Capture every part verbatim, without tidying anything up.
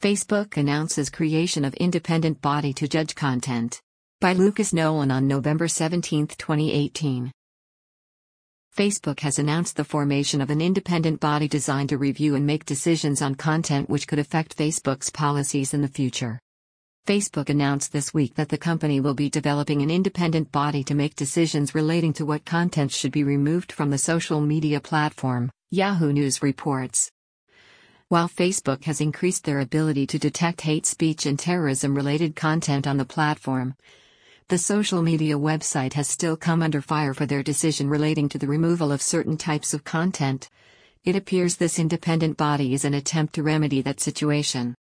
Facebook announces creation of independent body to judge content. By Lucas Nolan on November seventeenth, twenty eighteen. Facebook has announced the formation of an independent body designed to review and make decisions on content which could affect Facebook's policies in the future. Facebook announced this week that the company will be developing an independent body to make decisions relating to what content should be removed from the social media platform, Yahoo News reports. While Facebook has increased their ability to detect hate speech and terrorism-related content on the platform, the social media website has still come under fire for their decision relating to the removal of certain types of content. It appears this independent body is an attempt to remedy that situation.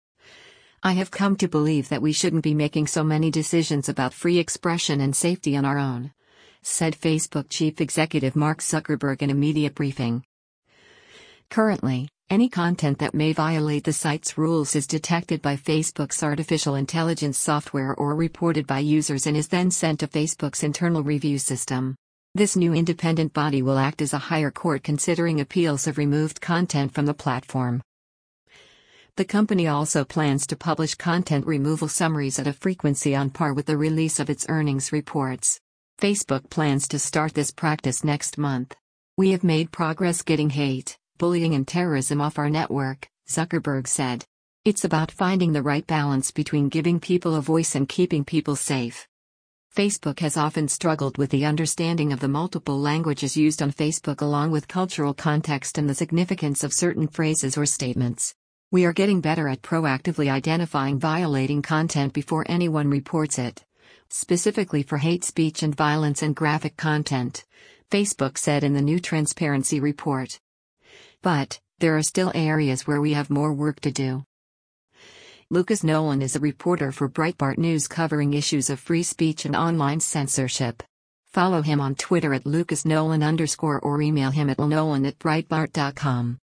I have come to believe that we shouldn't be making so many decisions about free expression and safety on our own, said Facebook chief executive Mark Zuckerberg in a media briefing. Currently, any content that may violate the site's rules is detected by Facebook's artificial intelligence software or reported by users and is then sent to Facebook's internal review system. This new independent body will act as a higher court considering appeals of removed content from the platform. The company also plans to publish content removal summaries at a frequency on par with the release of its earnings reports. Facebook plans to start this practice next month. We have made progress getting hate, bullying and terrorism off our network, Zuckerberg said. It's about finding the right balance between giving people a voice and keeping people safe. Facebook has often struggled with the understanding of the multiple languages used on Facebook along with cultural context and the significance of certain phrases or statements. We are getting better at proactively identifying violating content before anyone reports it, specifically for hate speech and violence and graphic content, Facebook said in the new transparency report. But, there are still areas where we have more work to do. Lucas Nolan is a reporter for Breitbart News covering issues of free speech and online censorship. Follow him on Twitter at lucasnolan underscore or email him at nolan at breitbart dot com.